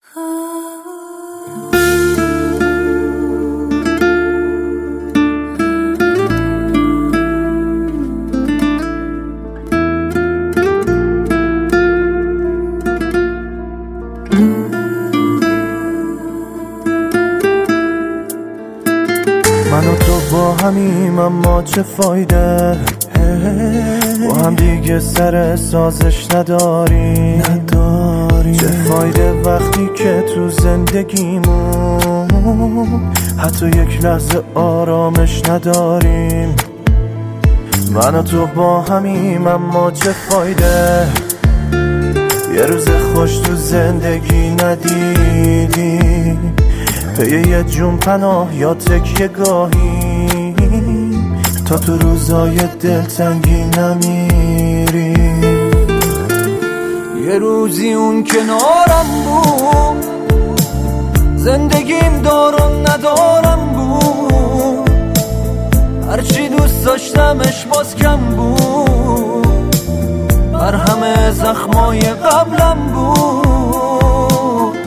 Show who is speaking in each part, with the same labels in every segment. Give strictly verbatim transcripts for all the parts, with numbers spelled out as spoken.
Speaker 1: من و تو با همیم اما چه فایده، با هم دیگه سر سازش نداریم نداریم چه فایده وقتی که تو زندگیمون حتی یک لحظه آرامش نداریم. من و تو با همیم اما چه فایده، یه روز خوش تو زندگی ندیدیم، پی یه جون پناه یا تکیه گاهی تا تو روزای دلتنگی نمیریم.
Speaker 2: یه روزی اون کنارم بود، زندگیم دارم ندارم بود، هرچی دوست داشتمش باز کم بود، بر همه زخمای قبلم بود.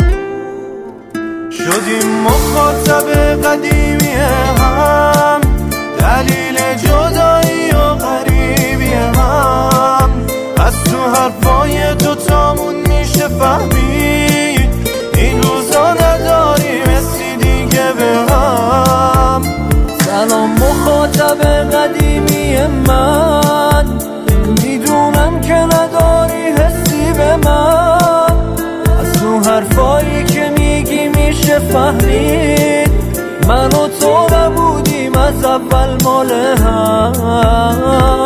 Speaker 1: شدیم مخاطب قدیمی هم، دلیل جدایی و غریبی هم، از تو حرفای دوتامون میشه فهمید این روزا نداریم حسی دیگه به هم.
Speaker 2: سلام مخاطب قدیمی من، میدونم که نداری حسی به من، از تو حرفایی که میگی میشه فهمید من و تو نبودیم از اول مال هم.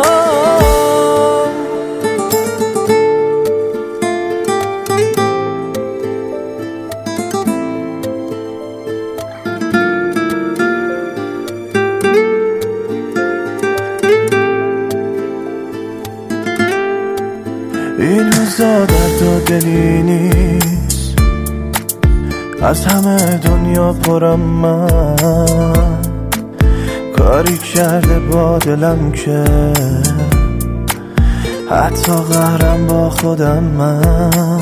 Speaker 1: این روزا درد و دلی نیست، از همه دنیا پرم من، کاری کرده با دلم که حتی قهرم با خودم من.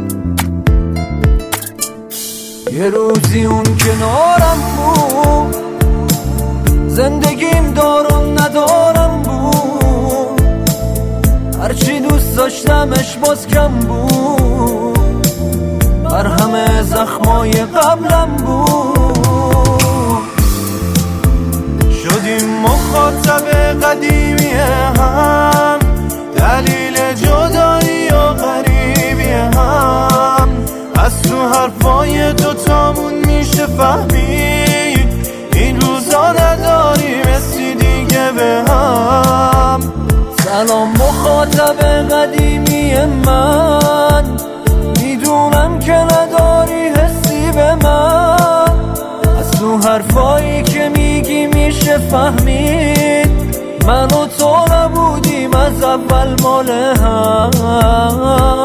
Speaker 2: یه روزی اون کنارم بود، زندگیم دارم ندارم بود، هرچی دوست داشتمش باز کم بود، بر همه زخمای قبلم بود.
Speaker 1: شدیم مخاطب قدیمی هم، دلیل جدایی و غریبی هم، از تو حرفای دوتامون میشه فهمید این روزا نداریم حسی دیگه به هم.
Speaker 2: سلام مخاطب قدیمی من، میدونم که نداری حسی به من، از تو حرفایی که میگی میشه فهمید من و تو نبودیم از اول مال هم.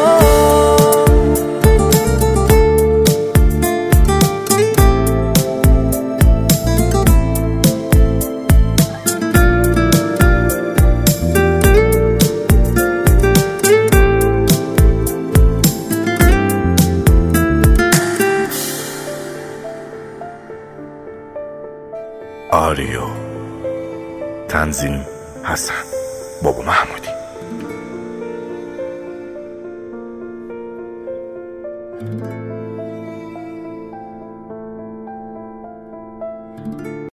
Speaker 3: آریو، تنظیم حسن بابا محمودی.